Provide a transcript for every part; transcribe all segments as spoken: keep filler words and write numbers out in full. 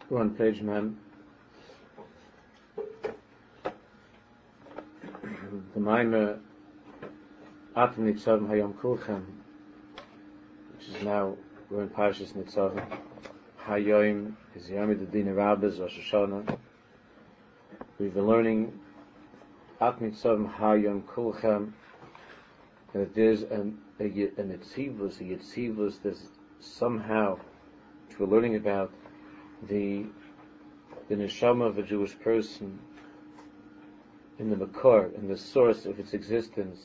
We're on page Mem. The Maimer Atem Nitzavim Hayom Kulchem, which is now, we're in Parshas Nitzavim. Hayom is Yom Adin Rabbis Rosh Hashanah. We've been learning Atem Nitzavim Hayom Kulchem, and that there's an a, an Yitzivus, a Yitzivus, there's somehow, which we're learning about, the the neshama of a Jewish person in the makor, in the source of its existence,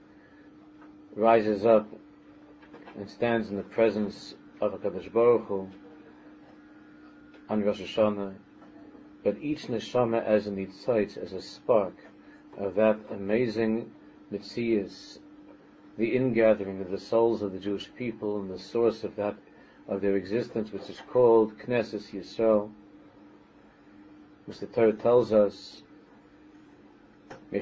rises up and stands in the presence of a Kadosh Baruch Hu on Rosh Hashanah. But each neshama as a nitzitz, as a spark of that amazing mitzias, the ingathering of the souls of the Jewish people and the source of that of their existence, which is called Knesset Yisrael, which the Torah tells us, the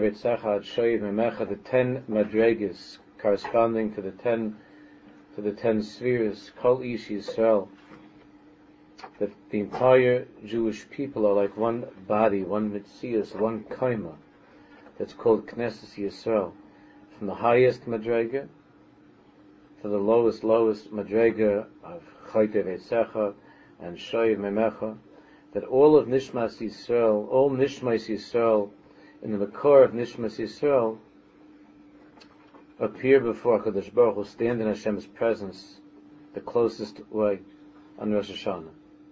ten madregas corresponding to the ten to the ten spheres, Kol Ish Yisrael, that the entire Jewish people are like one body, one mitzias, one kaima, that's called Knesset Yisrael, from the highest madrega to the lowest, lowest madrega of Chayte Veitzecha and Shoy Memecha, that all of Nishmas Yisrael, all Nishmas Yisrael, in the core of Nishmas Yisrael, appear before HaKadosh Baruch Hu, stand in Hashem's presence the closest way on Rosh Hashanah.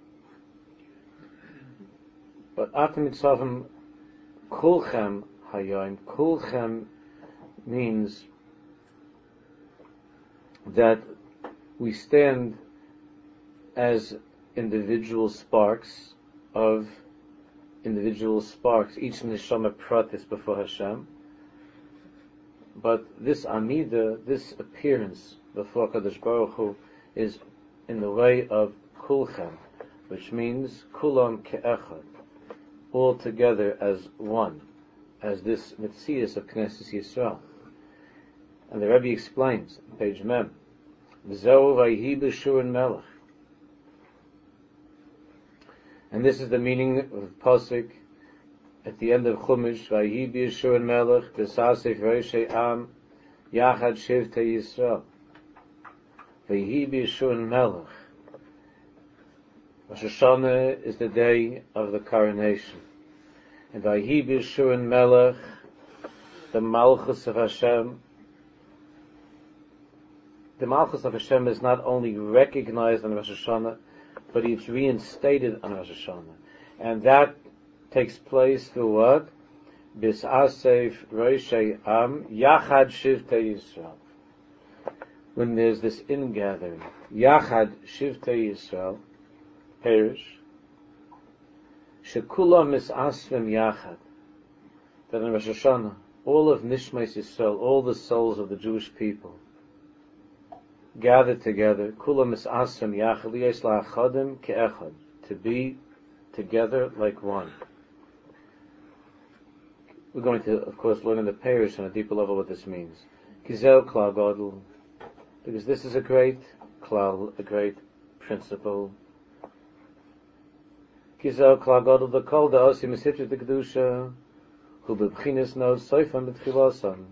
But Atem Nitzavim Kulchem Hayom, Kulchem means that we stand as individual sparks of individual sparks, each neshama pratis before Hashem. But this amida, this appearance before Kadosh Baruch Hu, is in the way of kulchem, which means kulam ke'echad, all together as one, as this mitzias of Knesset Yisrael. And the Rebbe explains, page Mem, V'zeu vayhi b'shur melech. And this is the meaning of Pasuk at the end of Chumash, Vayhi b'shur melech, b'sasef roshei am, yachad shivtei Yisrael. Vayhi b'shur melech. Rosh Hashanah is the day of the coronation. And Vayhi b'shur melech, the Malchus of Hashem, the Malchus of Hashem is not only recognized on Rosh Hashanah, but it's reinstated on Rosh Hashanah. And that takes place through what? Bis'asef Roshei Am Yachad Shivtei Yisrael. When there's this ingathering, Yachad Shivtei Yisrael, Perish, Shekulam Mis'asvim Yachad, that in Rosh Hashanah, all of Nishmas Yisrael, all the souls of the Jewish people, gathered together, kulam is asrim yachad liyes la'achadim ke'echad, to be together like one. We're going to, of course, learn in the parish on a deeper level what this means. Kizel klal gadol, because this is a great klal, a great principle. Kizel klal gadol v'kol da'osi mesifrit kedusha hu b'bchinas no soifan b'tchilasan.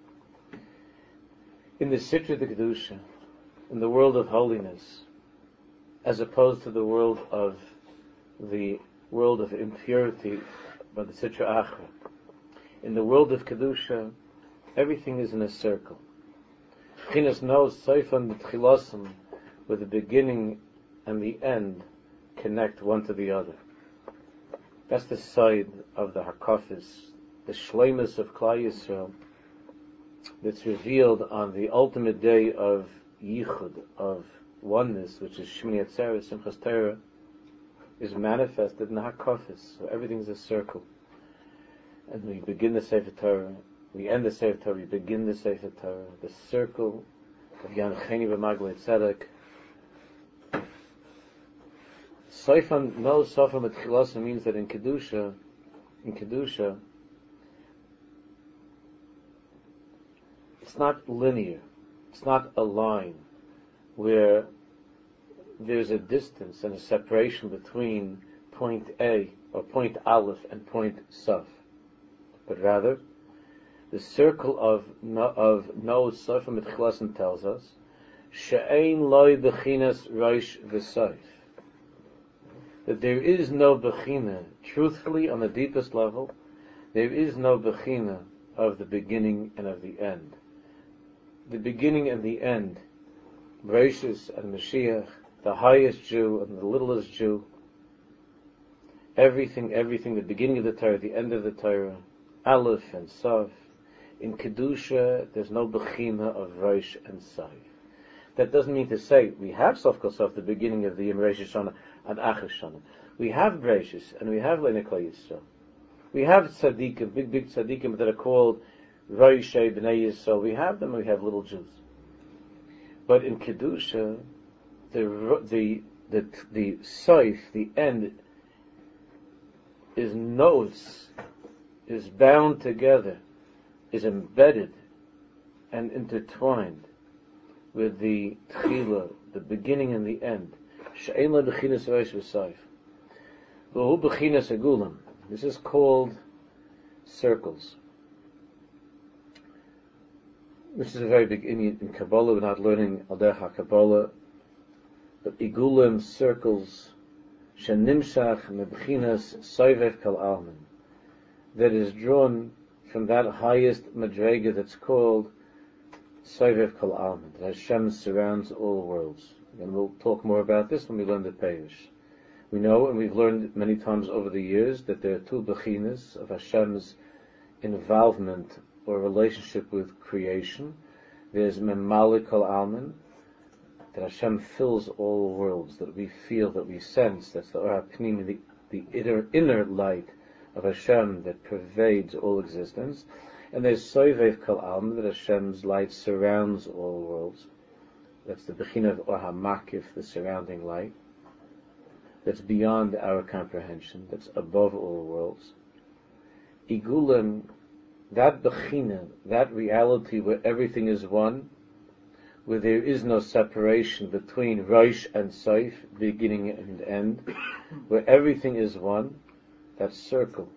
In the Sitra de Kedusha, in the world of holiness, as opposed to the world of the world of impurity by the Sitra Achra. In the world of Kedusha, everything is in a circle. Chinas knows Seifan B'tchilasim, where the beginning and the end connect one to the other. That's the side of the Hakafis, the Shleimus of Klal Yisrael, that's revealed on the ultimate day of Yichud, of oneness, which is Shmini Atzeres, Simchas Torah, is manifested in the Hakafis. So everything's a circle. And we begin the Sefer Torah, we end the Sefer Torah, we begin the Sefer Torah, the circle of Yancheni B'Maglei Tzedek. Soifan, no Sofam B'Tchilasim means that in Kedusha, in Kedusha, it's not linear. It's not a line where there's a distance and a separation between point A, or point Aleph, and point Saf. But rather, the circle of no, of no Saf Mitchilasin tells us, She'ein loy bechinas roish v'sayf, that there is no bechina, truthfully, on the deepest level, there is no bechina of the beginning and of the end. The beginning and the end, Bereshis and Mashiach, the highest Jew and the littlest Jew, everything, everything, the beginning of the Torah, the end of the Torah, Aleph and Saf. In Kedusha, there's no bechina of Rosh and Saf. That doesn't mean to say we have Sof Kol Sof, the beginning of the Yom Rosh Hashanah and Achar Shana. We have Bereshis and we have Leinei Kol Yisrael. We have tzaddikim, big, big tzaddikim that are called Roshei B'nai Yisrael. We have them, we have little Jews. But in Kedusha, the the the the Sof, the end, is knows, is bound together, is embedded and intertwined with the Tchila, the beginning and the end. She'ein lo bechinas rosh v'sayf. V'hu bechinas agulam. This is called circles. This is a very big inyan in Kabbalah. We're not learning al derech HaKabbalah, but igulim, circles, shenimshach mebechinas soivev kal almin, that is drawn from that highest madrega that's called soivev kal almin, that Hashem surrounds all worlds. And we'll talk more about this when we learn the Peirush. We know, and we've learned many times over the years, that there are two bechinas of Hashem's involvement or relationship with creation. There's memalik kol almin, that Hashem fills all worlds, that we feel, that we sense. That's the Or HaPnimi, the, the inner, inner light of Hashem that pervades all existence. And there's soivev kol almin, that Hashem's light surrounds all worlds. That's the bechina of Or HaMakif, the surrounding light. That's beyond our comprehension, that's above all worlds. Igulim, that bechina, that reality where everything is one, where there is no separation between Rosh and Sof, beginning and end, where everything is one, that circle,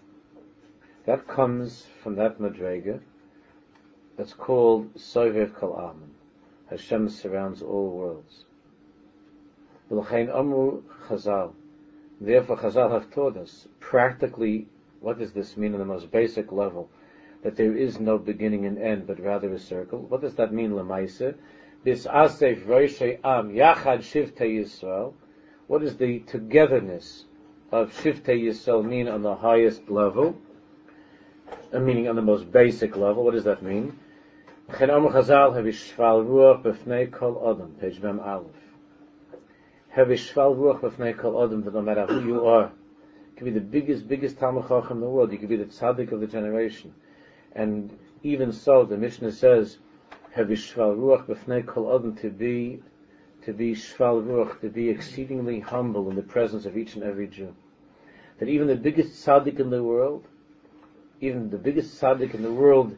that comes from that madrega, that's called Sovev Kol Almin. Hashem surrounds all worlds. V'lochein amru Chazal. Therefore Chazal have taught us, practically, what does this mean on the most basic level? That there is no beginning and end, but rather a circle. What does that mean, Lamaisa? Bis asef roshei am yachad shiftei Yisrael. What does the togetherness of shiftei Yisrael mean on the highest level? Uh, meaning on the most basic level. What does that mean? Chen amru Chazal havishval ruach b'fnei kol adam. Page Mem Aleph. Havishval ruach b'fnei kol adam. That no matter who you are, you could be the biggest, biggest Talmid Chacham in the world. You could be the tzaddik of the generation. And even so, the Mishnah says, "Have shval ruach b'fnei kol adam," to be, to be shval ruach, to be exceedingly humble in the presence of each and every Jew. That even the biggest tzaddik in the world, even the biggest tzaddik in the world,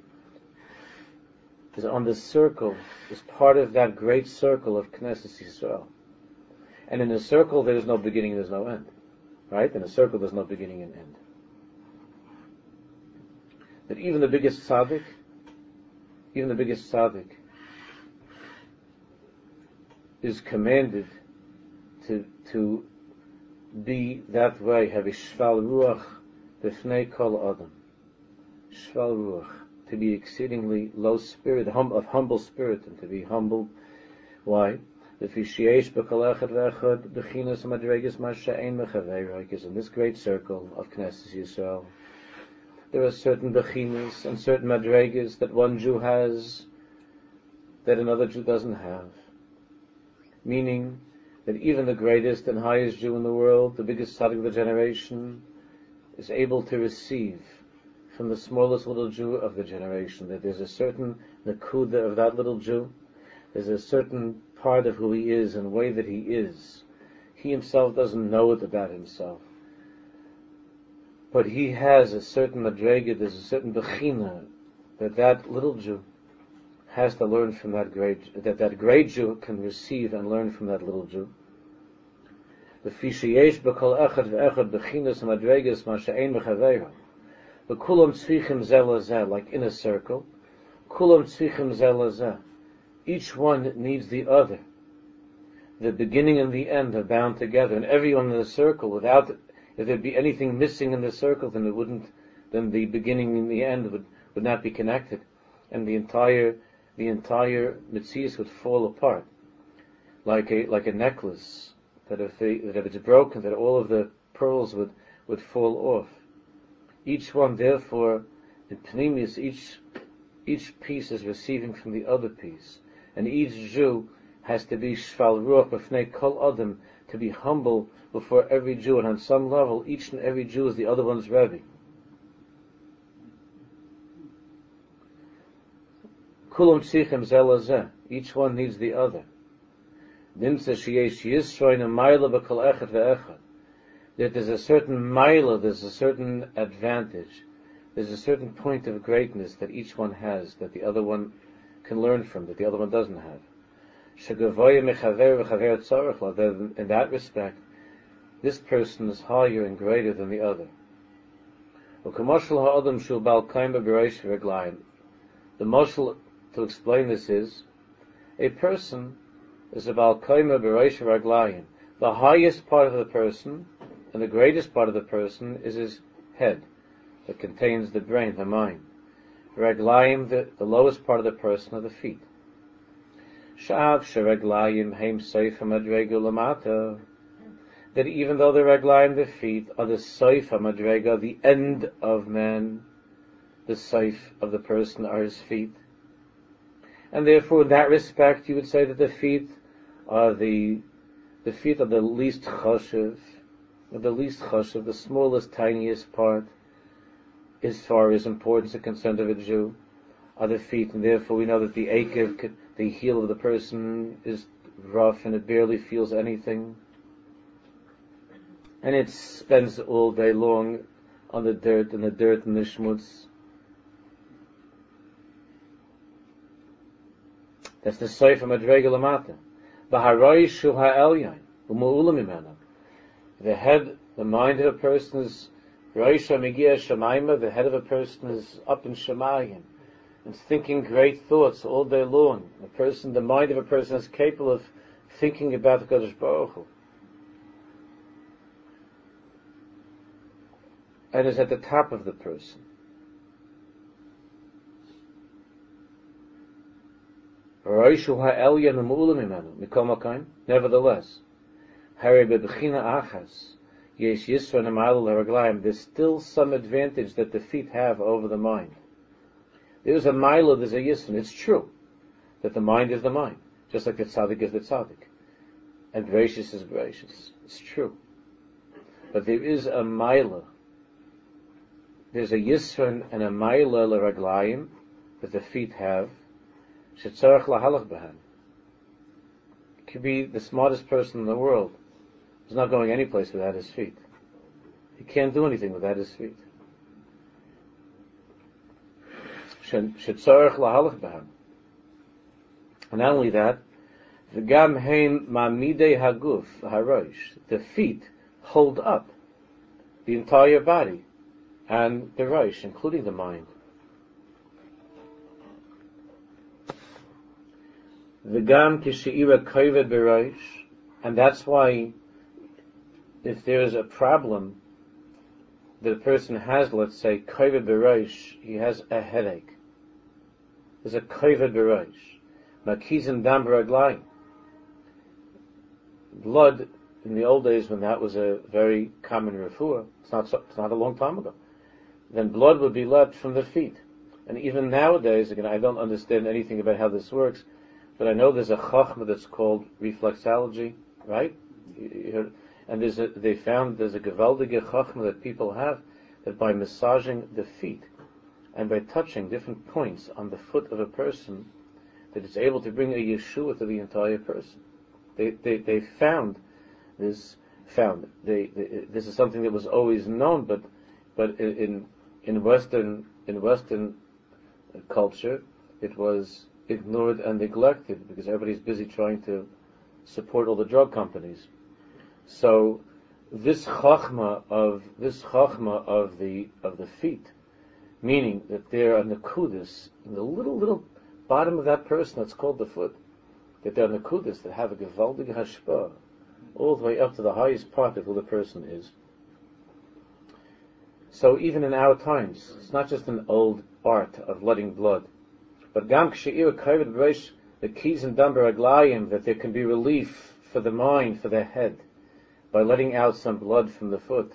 is on this circle, is part of that great circle of Knesset Yisrael. And in a circle, there is no beginning, there is no end. Right? In a circle, there's no beginning and end. That even the biggest tzaddik, even the biggest tzaddik, is commanded to to be that way. Have a shval ruach b'fnei kol adam. Shval ruach, to be exceedingly low spirit, hum, of humble spirit, and to be humbled. Why? Because in this great circle of Knesset Yisrael, there are certain bechinas and certain madregas that one Jew has that another Jew doesn't have. Meaning that even the greatest and highest Jew in the world, the biggest tzaddik of the generation, is able to receive from the smallest little Jew of the generation. That there's a certain nakuda of that little Jew, there's a certain part of who he is and way that he is. He himself doesn't know it about himself. But he has a certain madrega, there's a certain bechina that that little Jew has to learn from that great, that that great Jew can receive and learn from that little Jew. The fishiyesh b'kol echad ve'echad b'chinas madregas ma she'ein b'chaveira. The kulam tzvichim zeh lazeh, like in a circle. Kulam tzvichim zeh lazeh. Each one needs the other. The beginning and the end are bound together, and everyone in the circle, without, if there'd be anything missing in the circle, then it wouldn't, then the beginning and the end would, would not be connected, and the entire, the entire Metzius would fall apart, like a, like a necklace, that if they, that if it's broken, that all of the pearls would, would fall off. Each one, therefore, in Pneumius, each, each piece is receiving from the other piece, and each Jew has to be shval ruach b'fnei kol adam, to be humble before every Jew, and on some level, each and every Jew is the other one's Rebbe. Kulam tzichem zeh lazeh. Each one needs the other. Nimtza sheyesh yisroin a ma'ila b'kol echad ve'echad. That there's a certain ma'ila, there's a certain advantage, there's a certain point of greatness that each one has, that the other one can learn from, that the other one doesn't have. In that respect, this person is higher and greater than the other. The mashal to explain this is, a person is a bal kaima b'reish raglayim. The highest part of the person and the greatest part of the person is his head, that contains the brain, the mind. Raglayim, the, the lowest part of the person, are the feet. That even though the raglayim, the feet, are the soif hamadrega, the end of man, the soif of the person are his feet, and therefore in that respect you would say that the feet are the the feet are the least chashuv, the least chashuv, the smallest, tiniest part as far as importance and concerned of a Jew are the feet, and therefore we know that the akev, the heel of the person, is rough and it barely feels anything, and it spends all day long on the dirt and the dirt and the shmutz. That's the soif madrega lamata. B'haroi shu ha'elyon u'mu'ula mimena. The head, the mind of a person is roisha migia shamayma. The head of a person is up in Shemayim and thinking great thoughts all day long. The person, the mind of a person is capable of thinking about the Kadosh Baruch Hu, and is at the top of the person. Nevertheless, there's still some advantage that the feet have over the mind. There's a mila, there's a yisron. It's true that the mind is the mind, just like the tzaddik is the tzaddik, and gracious is gracious. It's true, but there is a mila. There's a yisron and a mila l'raglayim that the feet have. Shetzarach lahalach b'han. Could be the smartest person in the world. He's not going any place without his feet. He can't do anything without his feet. Shetzarach lahalach b'han. And not only that, v'gam hein ma'midei haguf harosh. The feet hold up the entire body and the rosh, including the mind. V'gam kisheira kovet b'rosh, and that's why if there is a problem that a person has, let's say kovet b'rosh, he has a headache. There's a kovet b'rosh. Makizim dam b'raglayim. Blood in the old days, when that was a very common refuah, it's not so, it's not a long time ago, then blood would be let from the feet. And even nowadays, again, I don't understand anything about how this works, but I know there's a chachma that's called reflexology, right? And there's a, they found there's a gewaldige chachma that people have, that by massaging the feet and by touching different points on the foot of a person, that it's able to bring a yeshua to the entire person. They they they found this found they, they this is something that was always known, but but in in Western in Western culture it was ignored and neglected because everybody's busy trying to support all the drug companies. So this chachma of this chachma of the of the feet, meaning that there are nekudis in the little little bottom of that person that's called the foot, that there are nekudis that have a gewaldige hashpah all the way up to the highest part of who the person is. So even in our times, it's not just an old art of letting blood, but gam kshe'ir kaved b'reish the keys and dumber aglayim, that there can be relief for the mind, for the head, by letting out some blood from the foot.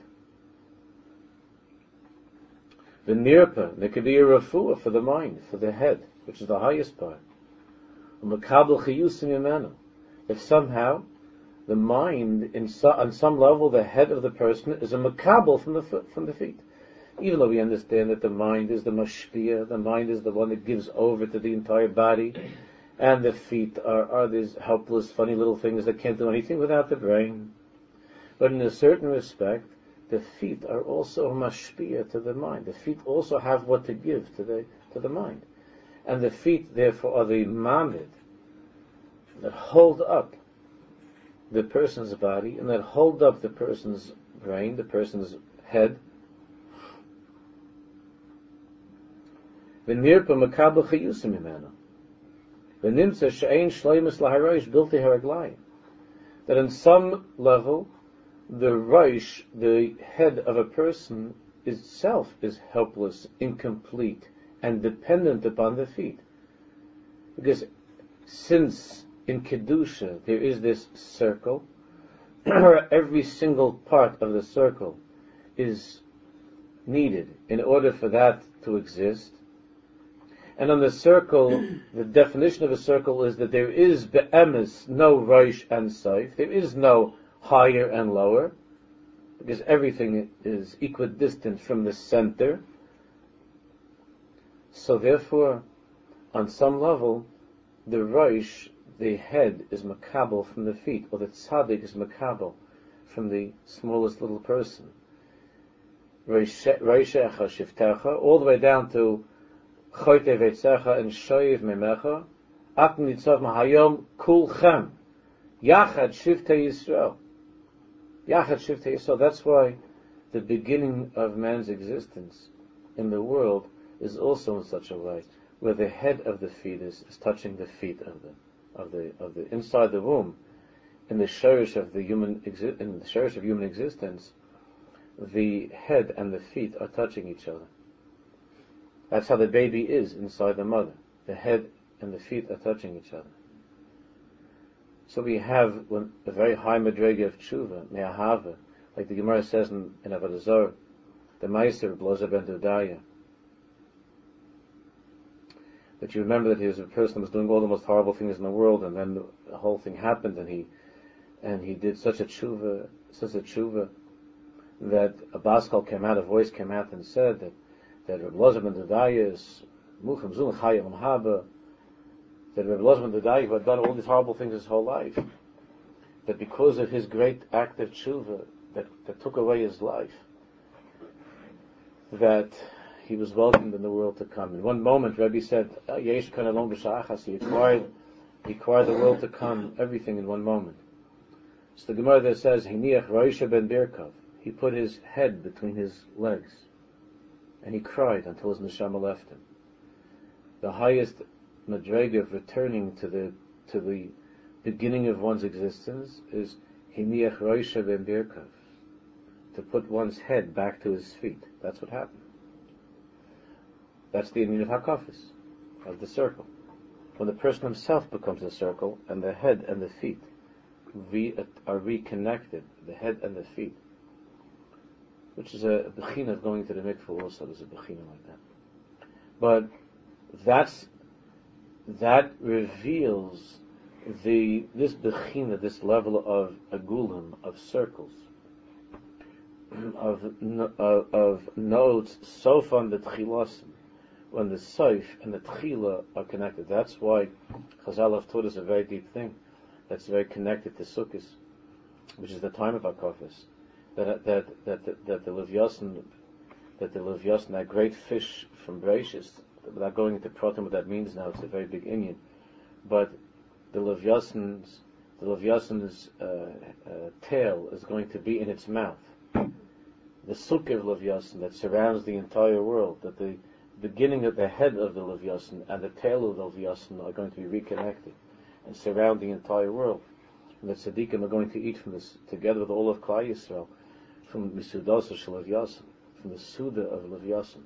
The nirpa, there could be a refuah for the mind, for the head, which is the highest part. If somehow the mind, in so, on some level, the head of the person is a makabel from the foot, from the feet. Even though we understand that the mind is the mashpia, the mind is the one that gives over to the entire body, and the feet are, are these helpless, funny little things that can't do anything without the brain. But in a certain respect, the feet are also mashpia to the mind. The feet also have what to give to the to the mind. And the feet, therefore, are the mamid that hold up the person's body and that hold up the person's brain, the person's head. V'nirpa makabel chayusim imenu. V'nimtza she'ein shleimus laharosh bilti haraglayim. That on some level, the rosh, the head of a person itself, is helpless, incomplete, and dependent upon the feet. Because since in Kedusha there is this circle, every single part of the circle is needed in order for that to exist. And on the circle, the definition of a circle is that there is be'emes, no rosh and saif. There is no higher and lower, because everything is equidistant from the center. So therefore, on some level, the rosh, the head, is makabel from the feet, or the tzaddik is makabel from the smallest little person. Roishecha shiftecha, all the way down to choyte veitzecha and shoyev memecha, at nitzav mahayom kulchem, yachad shiftei Yisrael. Yachad shiftei Yisrael. That's why the beginning of man's existence in the world is also in such a way, where the head of the fetus is touching the feet of the of the of the inside the womb, in the shorish of the human exi- in the shorish of human existence, the head and the feet are touching each other. That's how the baby is inside the mother. The head and the feet are touching each other. So we have when, a very high madrega of tshuva, me'ahava, like the Gemara says in, in Avodah Zarah, the Meister of Blazer ben Dodaya, that you remember that he was a person who was doing all the most horrible things in the world, and then the, the whole thing happened, and he and he did such a tshuva, such a tshuva, that a baskal came out, a voice came out and said that that Reb Blazer ben Dodaya is muchem zun chayim haba, that Reb Blazer ben Dodaya, who had done all these horrible things his whole life, that because of his great act of tshuva that, that took away his life, that he was welcomed in the world to come. In one moment, Rebbe said, Yesh kan alon b'sha'achas, he acquired, he acquired the world to come, everything in one moment. So the Gemara there says, Hiniach Roisha ben Birkov, he put his head between his legs, and he cried until his neshama left him. The highest madrega of returning to the to the beginning of one's existence is Hiniach Roisha ben Birkov, to put one's head back to his feet. That's what happened. That's the union of hakafis, of the circle. When the person himself becomes a circle, and the head and the feet re- are reconnected, the head and the feet, which is a bechina of going to the mikveh also, there's a bechina like that. But that's, that reveals the, this bechina, this level of agulim, of circles, of, of, of notes, sofan the tchilasim, when the Saif and the Tchila are connected. That's why Chazal have taught us a very deep thing that's very connected to Sukkot, which is the time of Hakafis. That that that that, that the Levyasan, that the Levyasan, that great fish from Bereishis, without going into Protim what that means now, it's a very big inyan. But the Levyasans the Levyasan's uh, uh, tail is going to be in its mouth. The sukkah of Levyasan that surrounds the entire world, that the beginning of the head of the Levyasan and the tail of the Levyasan are going to be reconnected and surround the entire world. And the tzaddikim are going to eat from this, together with all of Klal Yisrael, from Misudas Shel Levyasan, from the Suda of Levyasan.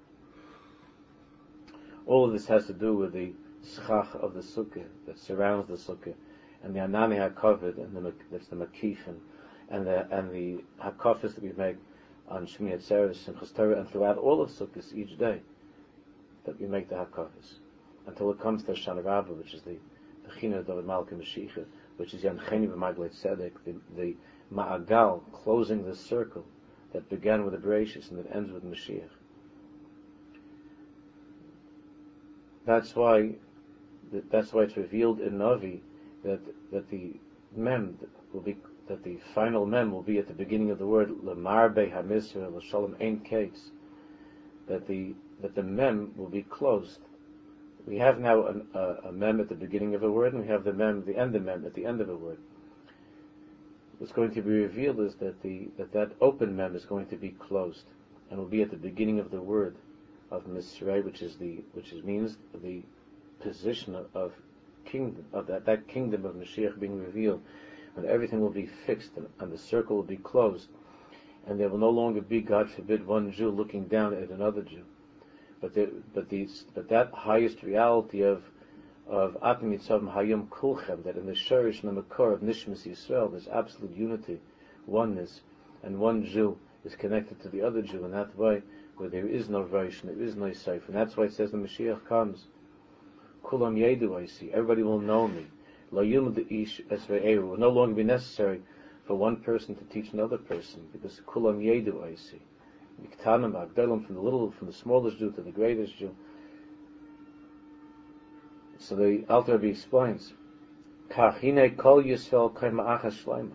All of this has to do with the schach of the sukkah that surrounds the sukkah, and the anani hakavod, and the that's the makif, and, and the and the hakafis that we make on Shmini Atzeres and Chas Torah, and throughout all of sukkahs each day that we make the hakafis until it comes to Shana Rabbah, which is the the China of David Malka Mashiach, which is Yancheni b'Maglei Tzedek, the, the Ma'agal, closing the circle that began with the Bereshis and that ends with Mashiach. That's why, that's why it's revealed in Navi that that the mem will be that the final mem will be at the beginning of the word L'marbe HaMisra L'Shalom Ein Kates, that the that the mem will be closed. We have now an, uh, a mem at the beginning of a word, and we have the mem, the end of mem at the end of a word. What's going to be revealed is that the that that open mem is going to be closed, and will be at the beginning of the word of Misrei, which is the which is means the position of, of kingdom of that that kingdom of Mashiach being revealed, and everything will be fixed and, and the circle will be closed, and there will no longer be, God forbid, one Jew looking down at another Jew, but the, but these but that highest reality of of Atam Yitzavim Hayom Kulchem, that in the Shorish and the Makor of Nishmas Yisrael there's absolute unity, oneness, and one Jew is connected to the other Jew in that way, where there is no Reish and there is no Seif, and that's why it says the Mashiach comes. Kulam Yedu, I see. Everybody will know me. Lo Yilmud Ish Esvei Eru. It will no longer be necessary for one person to teach another person, because Kulam Yedu, I see. Miktanim Agdalim, from the little, from the smallest Jew to the greatest Jew. So the Alter Rebbe explains, Kachine Kol Yisrael Kaima Achas Shleima.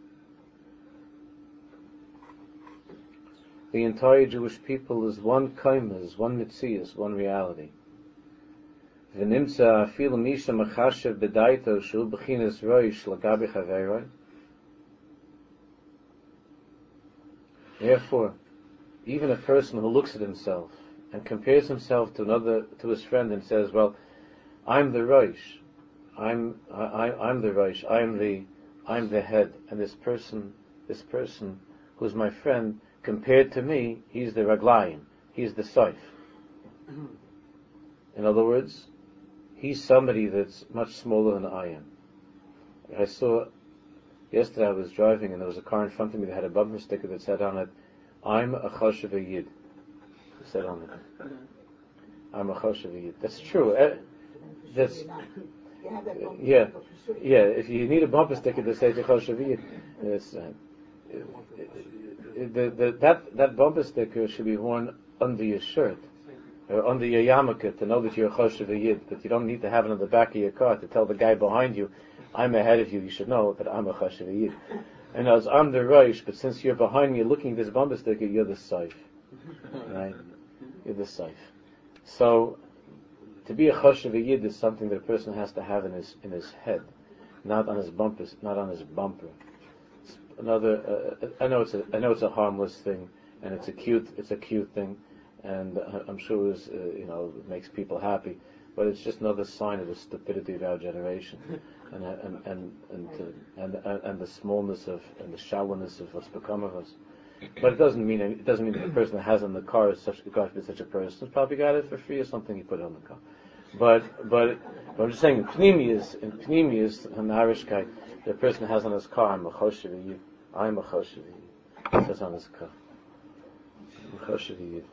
The entire Jewish people is one kaima, is one mitzias, one reality. V'nimtza afilu misha machashev b'daito shu b'chinas roish l'gabi chaveroi. Therefore, even a person who looks at himself and compares himself to another, to his friend, and says, "Well, I'm the roish, I'm I, I'm the roish, I'm the I'm the head," and this person, this person who's my friend, compared to me, he's the raglayim, he's the saif. In other words, he's somebody that's much smaller than I am. I saw, yesterday I was driving and there was a car in front of me that had a bumper sticker that said on it, "I'm a choshev yid." It said on it, "I'm a choshev yid." That's true. Uh, that's, yeah, yeah, if you need a bumper sticker that says a choshev yid, it's, uh, The, the, that that bumper sticker should be worn under your shirt or under your yarmulke to know that you're a choshev yid. But you don't need to have it on the back of your car to tell the guy behind you, "I'm ahead of you. You should know that I'm a choshev yid." And as I'm the roish, but since you're behind me looking at this bumper sticker, you're the saif, right? You're the saif. So to be a choshev yid is something that a person has to have in his in his head, not on his bumper, not on his bumper. Another, uh, I know it's a, I know it's a harmless thing, and it's a cute, it's a cute thing, and uh, I'm sure it's, uh, you know, it makes people happy, but it's just another sign of the stupidity of our generation, and and and and, uh, and, and and the smallness of and the shallowness of what's become of us. But it doesn't mean it doesn't mean that the person that has it in the car is such God forbid such a person. He's probably got it for free or something. He put it on the car, but but, but I'm just saying in Pnimius, in Pnimius, in the Irishkeit, the person has on his car, "I'm a choshev yid." I'm a choshev yid. It says on his car, "I'm a choshev yid."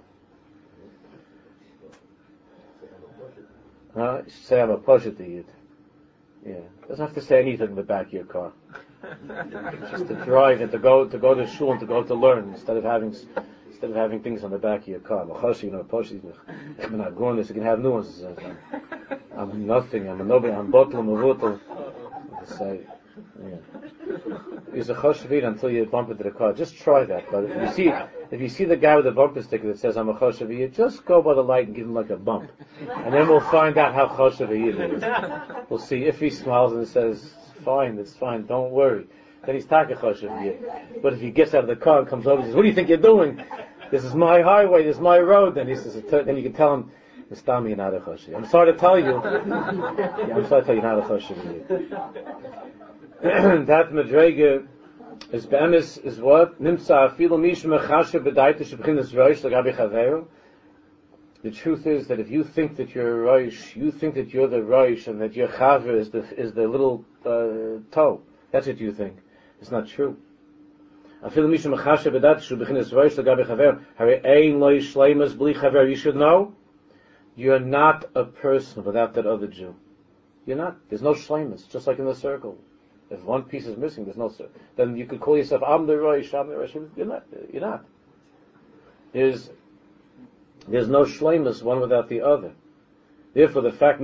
Uh, you should say I'm a poshet yid. Yeah, it doesn't have to say anything in the back of your car. Just to drive and to go to go to shul and to go to learn instead of having instead of having things on the back of your car. I'm a choshev, you know, a poshet. I'm not going this. You can have nuances. I'm nothing. I'm a nobody. I'm bottle. I'm a bottle. Say, yeah. He's a choshev yid until you bump into the car. Just try that. But if you see, if you see the guy with the bumper sticker that says "I'm a choshev yid," just go by the light and give him like a bump, and then we'll find out how choshev yid is. We'll see if he smiles and says fine, it's fine, don't worry. Then he's takachoshev. But if he gets out of the car and comes over and says, what do you think you're doing? This is my highway, this is my road. Then he says, then you can tell him, Mistami, you're not a choshev. I'm sorry to tell you. Yeah, I'm sorry to tell you, you're not a choshev. That madrega is be'emes is what? Nimtza afilu mish mechashev b'daita shebchinas roish l'gabi chaveru. The truth is that if you think that you're a roish, you think that you're the roish and that your chaver is the is the little uh, toe. That's what you think. It's not true. You should know you're not a person without that other Jew. You're not. There's no shleimus, just like in the circle. If one piece is missing, there's no circle. Then you could call yourself I'm the roish, I'm the roish. You're not. You're not. There's there's no shleimus one without the other. Therefore, the fact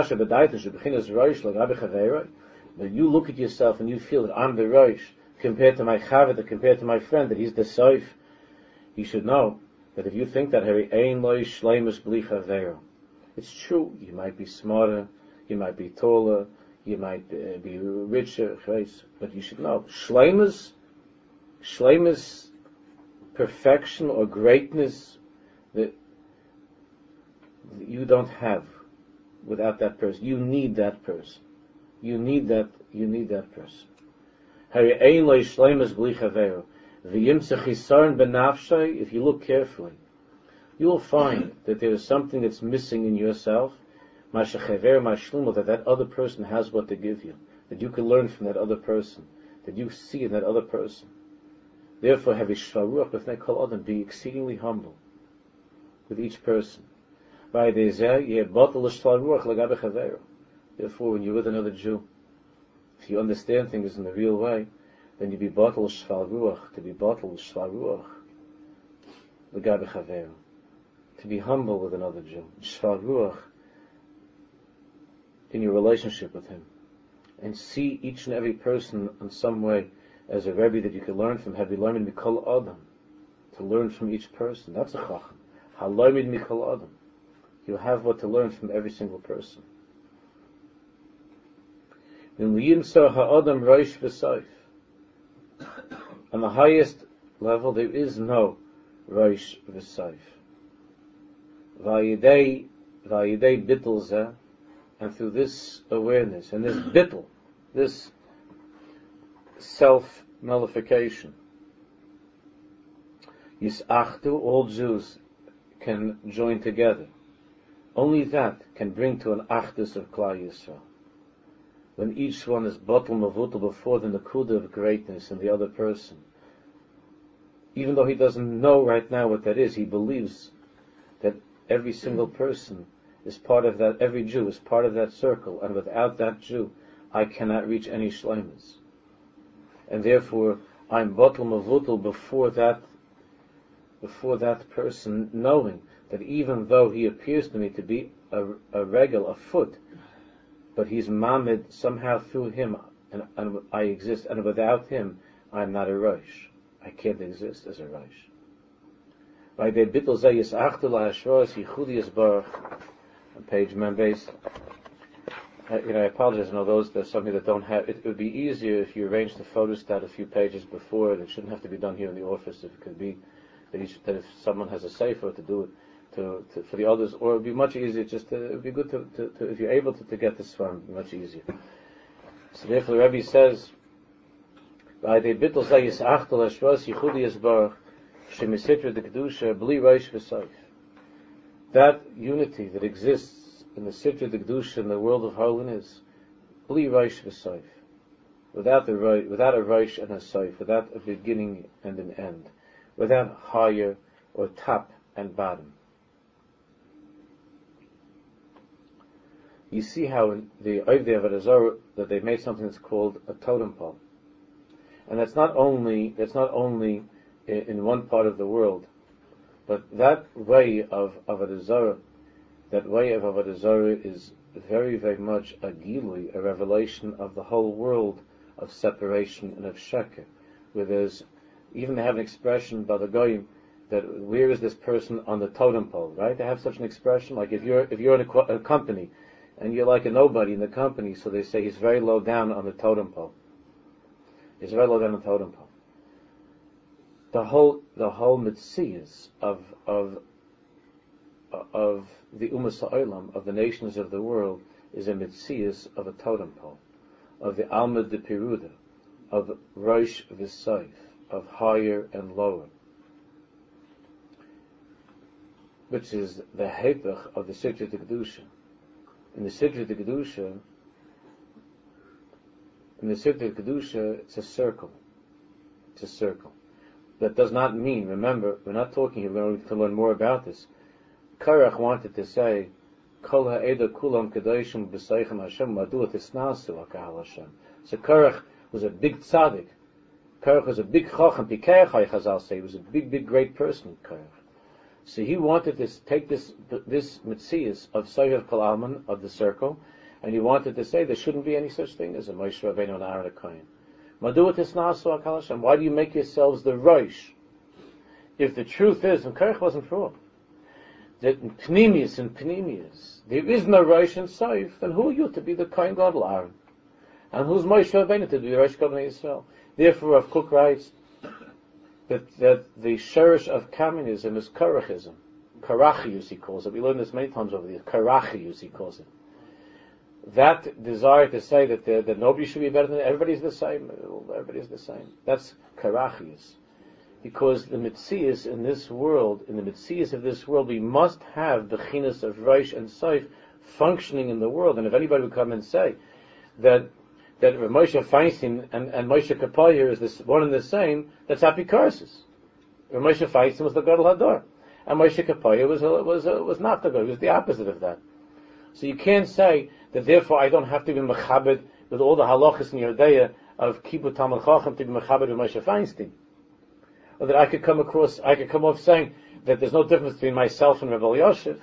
that you look at yourself and you feel that I'm the roish compared to my chaver, compared to my friend, that he's the soif, you should know that if you think that it's true. You might be smarter, you might be taller, you might uh, be richer, but you should know shleimus, shleimus, perfection or greatness that you don't have without that person. You need that person. You need that. You need that person. If you look carefully, you will find that there is something that's missing in yourself. That that other person has what to give you. That you can learn from that other person. That you see in that other person. Therefore, be exceedingly humble with each person. Therefore, when you're with another Jew, if you understand things in the real way, then you be batal shval ruach, to be batal shval ruach, l'gabe chaveru, to be humble with another Jew, shval ruach, in your relationship with him, and see each and every person in some way as a rebbe that you can learn from. Have you learned mikol adam, to learn from each person? That's a chacham. Haloimid mikol adam. You have what to learn from every single person. On the highest level, there is no roish v'saif. Vayidei, vayidei bittul zeh, and through this awareness and this bittul, this self-nullification, yisachtu, all Jews can join together. Only that can bring to an achdus of Klal Yisrael. When each one is batal mavutal before the nakuda of greatness in the other person, even though he doesn't know right now what that is, he believes that every single person is part of that, every Jew is part of that circle, and without that Jew, I cannot reach any shleimus. And therefore, I'm batal mavutal before that, before that person, knowing that even though he appears to me to be a, a regal, a foot, but he's mamid somehow through him, and, and I exist, and without him, I'm not a roish. I can't exist as a roish. By the bittul zayis achtul ha'ashros yichudi yisbarach, on page members. You know, I apologize. I know those there's something that don't have. It, it would be easier if you arranged the photostat a few pages before. It shouldn't have to be done here in the office. If it could be that, each, that if someone has a sefer to do it. To, to, for the others, or it would be much easier just to, it would be good to, to, to if you're able to, to get this one, it would be much easier. So therefore the Rebbe says, by the bittul zayis achtel hashvas yichudi yisbarach shemisitra de kedusha bli reish v'soif. That unity that exists in the sitra de kedusha in the world of holiness, bli reish v'soif, without the right, without a reish and a soif, without a beginning and an end, without higher or top and bottom. You see how in the Oivdei Avodah Zarah that they've made something that's called a totem pole, and that's not only that's not only in, in one part of the world, but that way of Avodah Zarah, that way of Avodah Zarah is very, very much a gilui, a revelation of the whole world of separation and of sheker, where there's even they have an expression by the goyim that where is this person on the totem pole, right? They have such an expression, like if you're if you're in a, a company. and you're like a nobody in the company, so they say he's very low down on the totem pole. He's very low down on the totem pole. The whole, the whole mitzias of, of, of the Umas Ha'olam, of the nations of the world, is a mitzias of a totem pole, of the Alma de Peruda, of Rosh V'Soif, of higher and lower, which is the Hepech of the Sidra de Kedusha. In the Sidra de Kedusha, in the Sidra de Kedusha, it's a circle. It's a circle. That does not mean, remember, we're not talking here, we're going to learn more about this. Korach wanted to say, Kol ha'eda kulam kedoshim b'seichem Hashem madu tisnasu akahal Hashem. So Korach was a big tzaddik. Korach was a big chacham, Pikeachai Chazal say, he was a big, big, great person, Korach. So he wanted to take this this mitzias of Soyev Kol Alman, of the circle, and he wanted to say there shouldn't be any such thing as a Moshe Rabbeinu and Aaron HaKohen. Madu tisnasu akahal Hashem. Why do you make yourselves the Rosh? If the truth is, and Korach wasn't wrong, that in Pnimius and Pnimius, there is no Rosh and Soif, then who are you to be the Kohen Gadol Aaron? And who's Moshe Rabbeinu to be the Rosh Gadol Yisrael? Therefore, Rav Kook writes that, that the sherish of communism is Korachism. Karachius, he calls it. We learned this many times over the years. Karachius, he calls it. That desire to say that, the, that nobody should be better than everybody's the same, everybody's the same. That's Karachius. Because the mitzias in this world, in the mitzias of this world, we must have the chinas of Rosh and Soif functioning in the world. And if anybody would come and say that that Moshe Feinstein and, and Moshe Kapaya is this one and the same, that's apikarsis. Moshe Feinstein was the Gadol Hador, and Moshe Kapaya was was was not the Gadol. He was the opposite of that. So you can't say that therefore I don't have to be mechabed with all the halachas in Yerdea of Kibbut Talmud Chacham to be mechabed with Moshe Feinstein. Or that I could come across, I could come off saying that there's no difference between myself and Rebbe Yosef.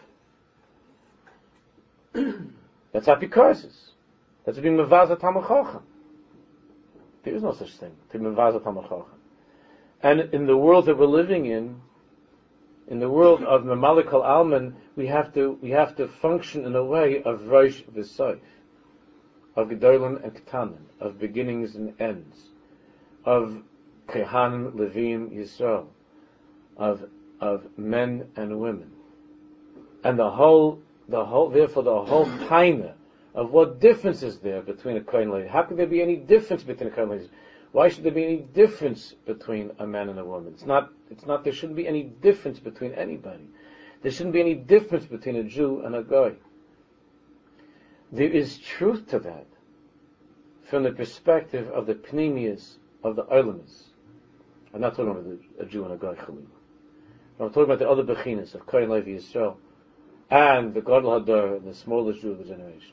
That's apikarsis. That's being mevaza Talmud Chacham. There is no such thing to be mevaza Talmud Chacham. And in the world that we're living in, in the world of Mamalik al Alman, we have to we have to function in a way of Rosh V'Soif, of Gedolim and Ketanim, of beginnings and ends, of Kehanim, Levim, Yisrael, of of men and women, and the whole the whole therefore the whole taina of what difference is there between a Kohen and Levi. How could there be any difference between a Kohen and Levi? Why should there be any difference between a man and a woman? It's not. It's not. There shouldn't be any difference between anybody. There shouldn't be any difference between a Jew and a Goy. There is truth to that from the perspective of the Pnimius of the Olamis. I'm not talking about a Jew and a Goy Chalil. I'm talking about the other Bechinas of Kohen Levi Yisrael and the Gadol Hador and the smallest Jew of the generation.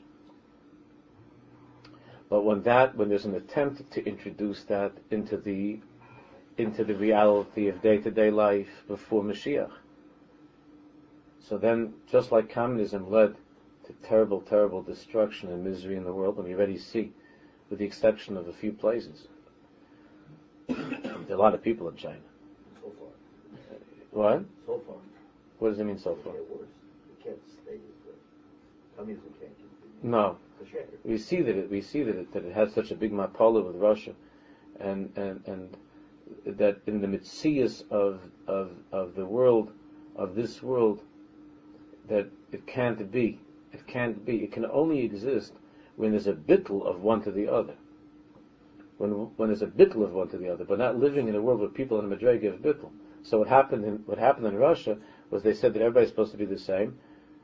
But when that, when there's an attempt to introduce that into the into the reality of day-to-day life before Mashiach, so then, just like communism led to terrible, terrible destruction and misery in the world, and we already see, with the exception of a few places, there are a lot of people in China. So far. What? So far. What does it mean so far? It worse. It can't stay this way. Communism can't continue. No. For sure. We see that it, we see that it, that it has such a big mapola with Russia, and and and that in the mitzias of of of the world, of this world, that it can't be. It can't be. It can only exist when there's a bittul of one to the other. When when there's a bittul of one to the other, but not living in a world where people in a madrega of bittul. So what happened in what happened in Russia was they said that everybody's supposed to be the same.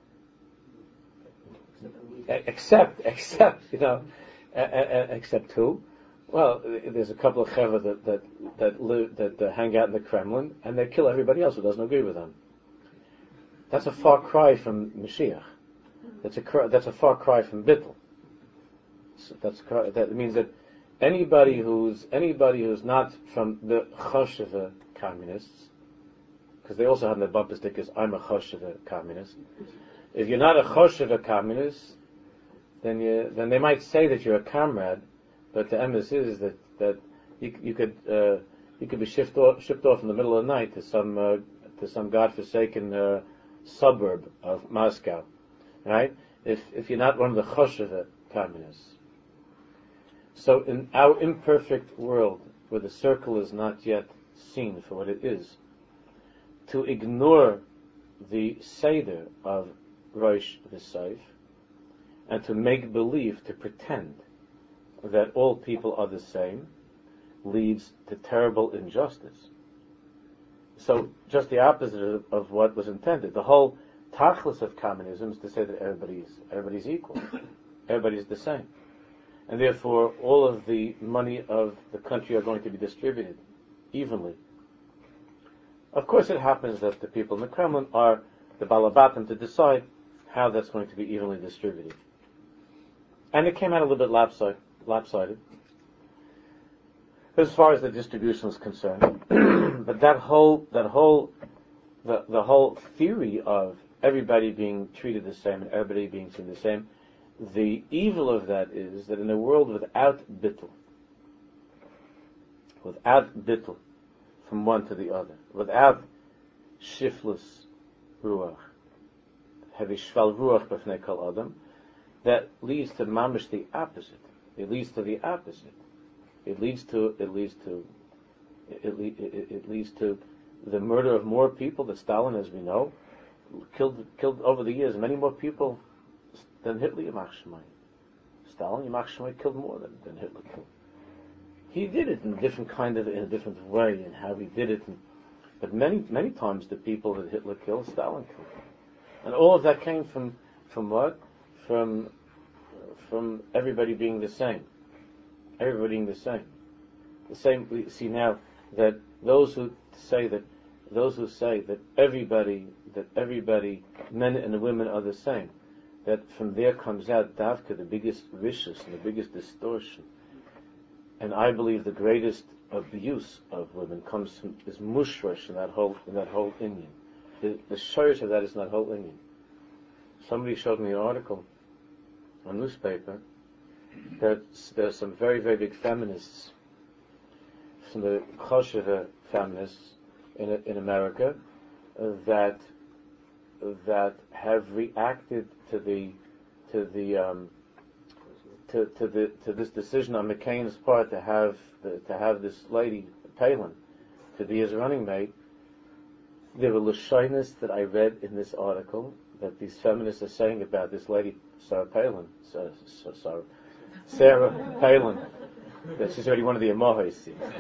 Except, except, you know, except who? Well, there's a couple of chevra that that that live that uh, hang out in the Kremlin, and they kill everybody else who doesn't agree with them. That's a far cry from Mashiach. That's a that's a far cry from Bittul. So that's that means that anybody who's anybody who's not from the Chosheva communists, because they also have the bumper stickers, I'm a Chosheva communist. If you're not a Chosheva communist, then you then they might say that you're a comrade, but the emes is that that you you could uh, you could be shipped off, shipped off in the middle of the night to some uh, to some godforsaken uh, suburb of Moscow, right? if if you're not one of the Chosheva communists. So in our imperfect world, where the circle is not yet seen for what it is, to ignore the Seder of Rosh V'Seif, and to make believe, to pretend that all people are the same, leads to terrible injustice. So, just the opposite of, of what was intended. The whole tachlis of communism is to say that everybody's everybody's equal, everybody's the same, and therefore all of the money of the country are going to be distributed evenly. Of course, it happens that the people in the Kremlin are the balabatim to decide how that's going to be evenly distributed, and it came out a little bit lopsided. lopsided. As far as the distribution is concerned, but that whole that whole the the whole theory of everybody being treated the same and everybody being seen the same, the evil of that is that in a world without bittul, without bittul from one to the other, without shiflus ruach, heavy shval ruach b'fnei kol adam, that leads to mamish the opposite. It leads to the opposite. It leads to it leads to it, it, it, it leads to the murder of more people. That Stalin, as we know, killed killed over the years many more people than Hitler. Yamach Shemai. Stalin, Yamach Shemai, killed more than, than Hitler killed. He did it in a different kind of in a different way, and how he did it. And, but many many times the people that Hitler killed, Stalin killed, and all of that came from from what? From from everybody being the same. Everybody being the same. The same. We see now that those who say that those who say that everybody that everybody men and women are the same, that from there comes out Davka, the biggest vicious and the biggest distortion. And I believe the greatest abuse of women comes from is mushrash in that whole in that whole Indian. The the shorish of that is in that whole Indian. Somebody showed me an article, a newspaper. There, there's some very, very big feminists, from the Chosheva feminists in in America, uh, that that have reacted to the to the um, to to the to this decision on McCain's part to have the, to have this lady Palin to be his running mate. There were lashonos that I read in this article that these feminists are saying about this lady Sarah Palin. So, so, sorry. Sarah Palin, that she's already one of the Amohos,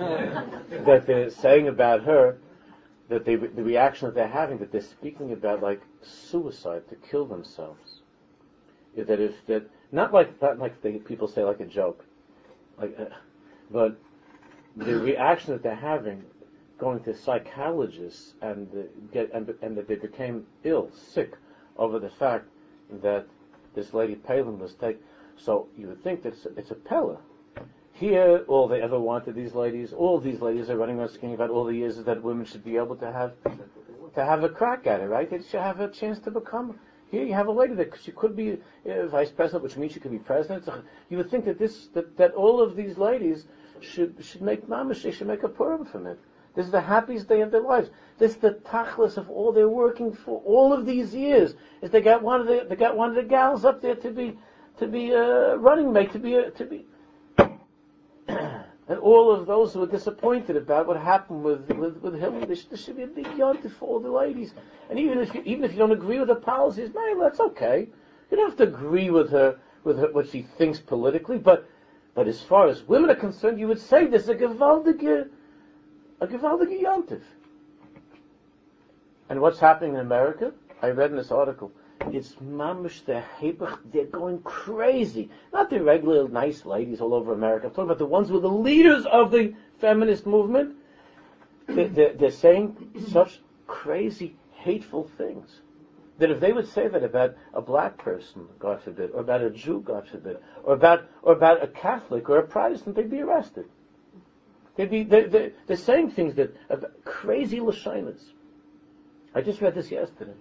that they're saying about her, that they, the reaction that they're having, that they're speaking about like suicide, to kill themselves. That if that not like not like they, people say like a joke, like, uh, but the reaction that they're having, going to psychologists and uh, get and, and that they became ill, sick over the fact that this lady Palin was taken. So you would think that it's a, it's a Pella. Here, all they ever wanted, these ladies, all these ladies are running around speaking about all the years that women should be able to have to have a crack at it, right? They should have a chance to become. Here you have a lady that she could be uh, vice president, which means she could be president. So you would think that this that, that all of these ladies should should make mamash, they should make a purim from it. This is the happiest day of their lives. This is the tachlis of all they're working for all of these years. Is they got one of the they got one of the gals up there to be. To be a running mate, to be a, to be, and all of those who are disappointed about what happened with with, with him, there should, there should be a big yontif for all the ladies. And even if you, even if you don't agree with the policies, man, that's okay. You don't have to agree with her with her, what she thinks politically, but but as far as women are concerned, you would say there's a gewaldige a gewaldige yontif. And what's happening in America? I read in this article. It's mamish the hebach. They're going crazy. Not the regular nice ladies all over America. I'm talking about the ones who are the leaders of the feminist movement. They're, they're, they're saying such crazy, hateful things that if they would say that about a black person, God forbid, or about a Jew, God forbid, or about or about a Catholic or a Protestant, they'd be arrested. They'd be they're, they're, they're saying things that about crazy lashonos. I just read this yesterday.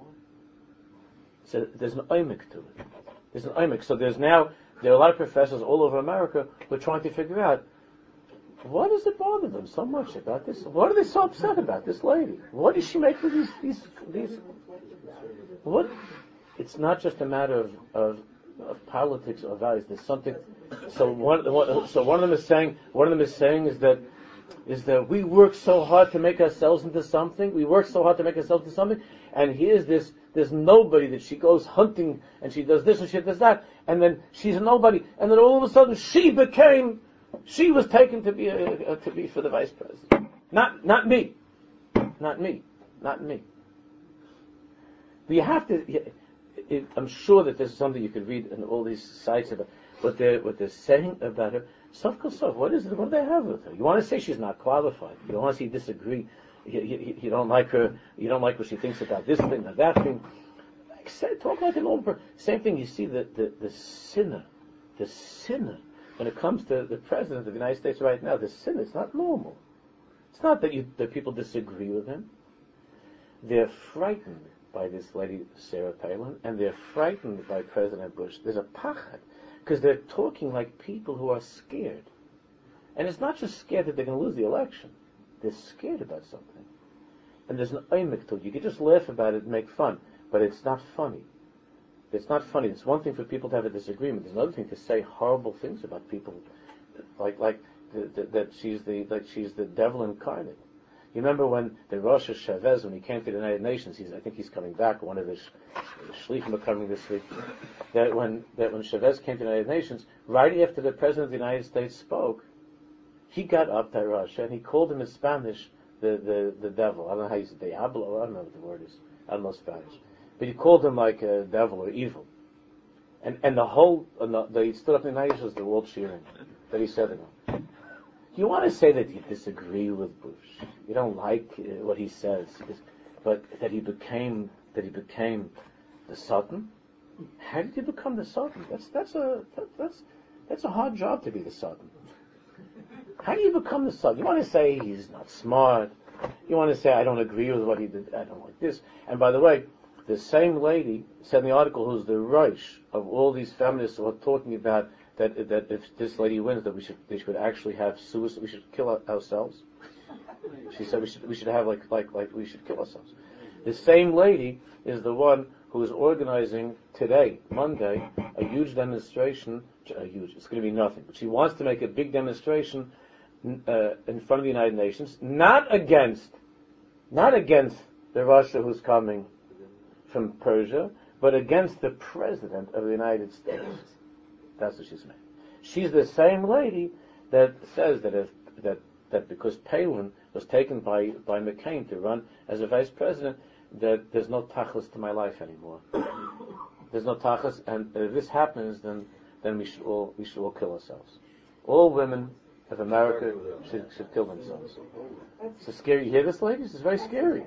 So there's an oimik to it. There's an oimik. So there's now, there are a lot of professors all over America who are trying to figure out, what does it bother them so much about this? What are they so upset about, this lady? What does she make with these, these, these, what? it's not just a matter of, of, of politics or values. There's something. So one, one, so one of them is saying, one of them is saying is that, is that we work so hard to make ourselves into something. We work so hard to make ourselves into something, and here's this, this nobody that she goes hunting and she does this and she does that, and then she's a nobody, and then all of a sudden she became, she was taken to be a, a, to be for the vice president. Not, not me, not me, not me. But you have to. It, it, I'm sure that this is something you could read in all these sites about what they're what they're saying about her. Sof kol sof, what is it? What do they have with her? You want to say she's not qualified. You want to say disagree. You, you, you don't like her. You don't like what she thinks about this thing or that thing. Like, say, talk like a normal person. Same thing. You see the, the the sinner, the sinner. When it comes to the president of the United States right now, the sinner is not normal. It's not that you that people disagree with him. They're frightened by this lady Sarah Palin, and they're frightened by President Bush. There's a pachad, because they're talking like people who are scared. And it's not just scared that they're going to lose the election. They're scared about something. And there's an oimik to it. You can just laugh about it and make fun, but it's not funny. It's not funny. It's one thing for people to have a disagreement. There's another thing to say horrible things about people, like like the, the, that she's the like she's the devil incarnate. You remember when the Rosh Chavez, when he came to the United Nations, he's, I think he's coming back, one of his shlichim are coming this week, that when, that when Chavez came to the United Nations, right after the President of the United States spoke, he got up to Rosh, and he called him in Spanish, the, the, the devil. I don't know how you say diablo, I don't know what the word is. I don't know Spanish. But he called him like a devil or evil. And, and the whole, and the, they stood up in the United Nations, they were all cheering, that he said to them. You want to say that you disagree with Bush, you don't like uh, what he says, but that he became that he became the Sultan. How did he become the Sultan? That's that's a that, that's that's a hard job to be the Sultan. How do you become the Sultan? You want to say he's not smart. You want to say I don't agree with what he did. I don't like this. And by the way, the same lady said in the article, who's the Rosh of all these feminists who are talking about that that if this lady wins, that we should they should actually have suicide. We should kill our, ourselves. She said we should we should have like like like we should kill ourselves. The same lady is the one who is organizing today, Monday, a huge demonstration. A huge. It's going to be nothing, but she wants to make a big demonstration uh, in front of the United Nations, not against, not against the Russia who's coming from Persia, but against the President of the United States. That's what she's saying. She's the same lady that says that if that that because Palin was taken by, by McCain to run as a vice president, that there's no tachlis to my life anymore. There's no tachlis, and if this happens, then then we should all we should all kill ourselves. All women of America should should kill themselves. It's a scary. You hear this, ladies? It's very scary.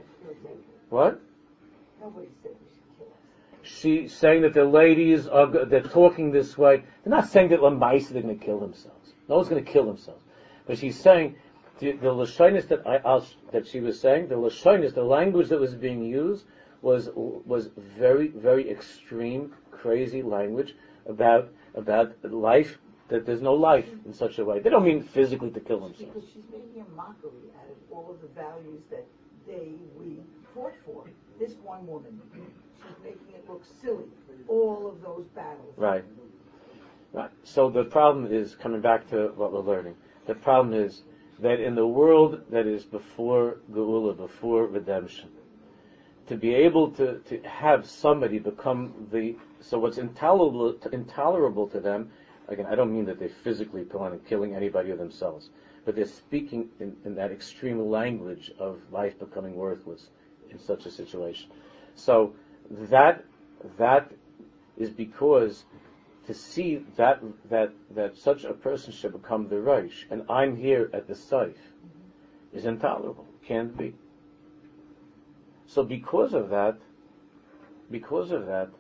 What? Nobody said we should kill us. She's saying that the ladies are they're talking this way. They're not saying that Lamaisa they're going to kill themselves. No one's going to kill themselves. But she's saying the, the lashonis that I asked, that she was saying, the lashonis, the language that was being used was was very very extreme, crazy language about about life. That there's no life in such a way. They don't mean physically to kill themselves. Because she's making a mockery out of all of the values that they we fought for. This one woman, she's making it look silly. All of those battles. Right. Right. So the problem is, coming back to what we're learning, the problem is that in the world that is before Geula, before redemption, to be able to, to have somebody become the, so what's intolerable, intolerable to them, again, I don't mean that they physically plan on killing anybody or themselves, but they're speaking in, in that extreme language of life becoming worthless in such a situation. So that that is because to see that that that such a person should become the Reish, and I'm here at the Saif, is intolerable. Can't be. So because of that, because of that,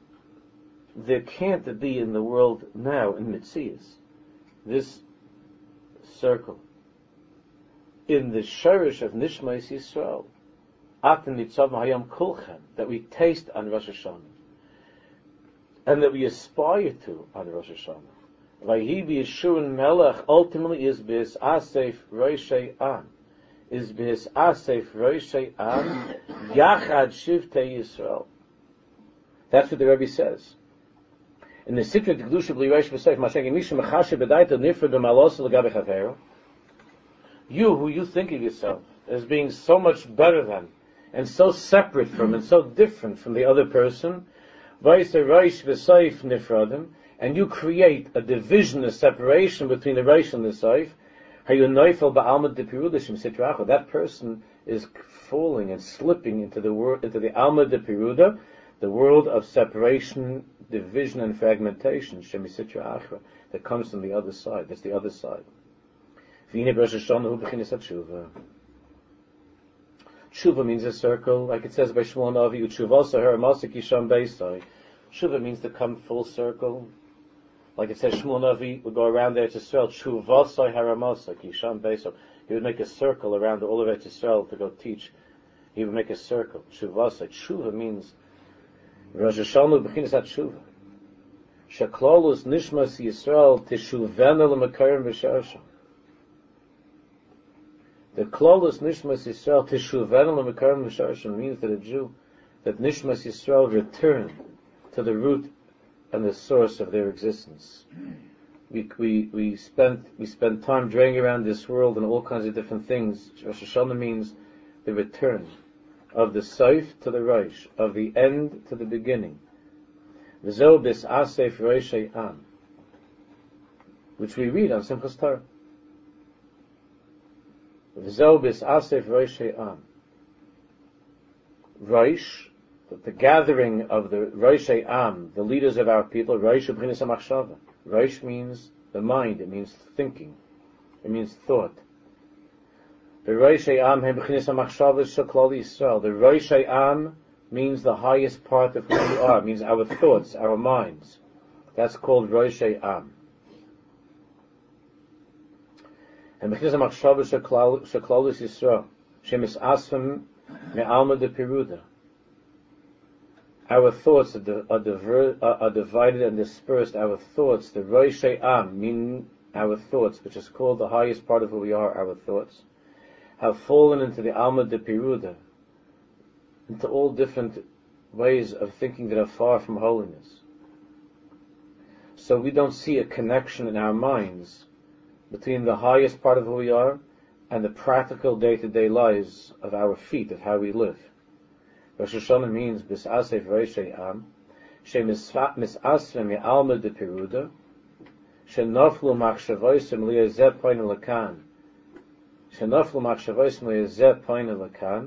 there can't be in the world now, in Mitzias, this circle, in the shirish of Nishmais Yisrael, Aten Nitzav Hayam Kulchem, that we taste on Rosh Hashanah, and that we aspire to on Rosh Hashanah. Vayhi b'Yeshurun Melech ultimately is B'is Asef Roshei An, is B'is Asef Roshei An Yachad Shivtei Yisrael. That's what the Rebbe says. In the Sitra Kedusha B'li Reish V'Seif, Mashagi Misha Mechashe B'daita Nifra B'Malos L'Gabe Chavero. You, who you think of yourself as being so much better than, and so separate from, and so different from the other person, V'Yser Reish V'Seif Nifradim, and you create a division, a separation between the Reish and the Seif, Hayu Neufel Ba'alma D'Pirudashim Sitracho. That person is falling and slipping into the world, into the Alma D'Piruda, the world of separation, division, and fragmentation, Shemi Sitra Achra, that comes from the other side. That's the other side. Tshuva means a circle, like it says by Shmuel Navi, Utshuvasa Haramasik Yisham Beisai. Tshuva means to come full circle. Like it says, Shmuel Navi would go around there to Yisrael, Tshuva Haramasik Yisham Beisai. He would make a circle around all of Eretz Yisrael to go teach. He would make a circle. Tshuva. Tshuva means Rosh Hashanah b'chinas Tshuva. Sheklalus nishmas Yisrael teshuvena l'makarim v'sharsha. The klalus nishmas Yisrael teshuvena l'makarim v'sharsha means that a Jew, that nishmas Yisrael return to the root and the source of their existence. We we we spend we spend time draining around this world and all kinds of different things. Rosh Hashanah means the return of the Seif to the Reish, of the end to the beginning. V'zeh bis asef Reishei Am, which we read on Simchas Torah. V'zeh bis asef Reishei Am. Reish, the gathering of the Reishei Am, the leaders of our people. Reish b'chinas hamachshava. Reish means the mind, it means thinking, it means thought. The Reishei Am hem b'chinas hamachshava sheklal Yisrael. The Reishei Am means the highest part of who we are, it means our thoughts, our minds. That's called Reishei Am. And b'chinas hamachshava sheklal Yisrael. Shemis asfem me'alma de piruda. Our thoughts are, di- are, diver- are, are divided and dispersed. Our thoughts, the Reishei Am, mean our thoughts, which is called the highest part of who we are, our thoughts, have fallen into the Alma de Piruda, into all different ways of thinking that are far from holiness. So we don't see a connection in our minds between the highest part of who we are and the practical day-to-day lives of our feet, of how we live. Rosh Hashanah means Bis'asef Reishei Am, She mis'asre mi'alma de Piruda, She noflu machshavoisim li'ezeh poina lakan, She noflu machshavoisim li'ezeh poina lakan,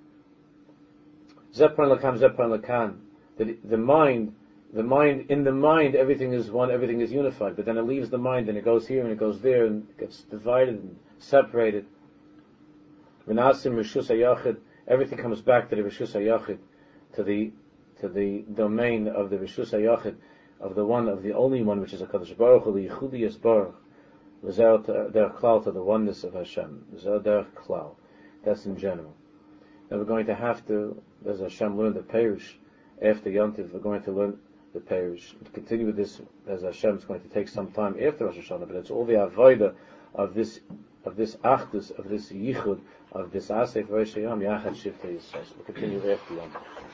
Zeh poina lakan, Zeh poina lakan. The, the mind, the mind, in the mind everything is one, everything is unified, but then it leaves the mind and it goes here and it goes there and it gets divided and separated. V'nasim Rishus HaYachid, everything comes back to the Rishus HaYachid, to the to the domain of the Rishus HaYachid, of the one, of the only one, which is HaKadosh Baruch Hu, the Yichudi Yisbarach, L'zer derech klal, to the oneness of Hashem. L'zer derech klal. That's in general. Now we're going to have to, as Hashem, learn the Perush after Yom Tov. We're going to learn the Perush. To continue with this, as Hashem, is going to take some time after Rosh Hashanah, but it's all the avodah of this of this achdus, of this yichud, of this asef Rosh Hashanah, Yachad Shiftei Yisrael. We'll continue after Yom Tov.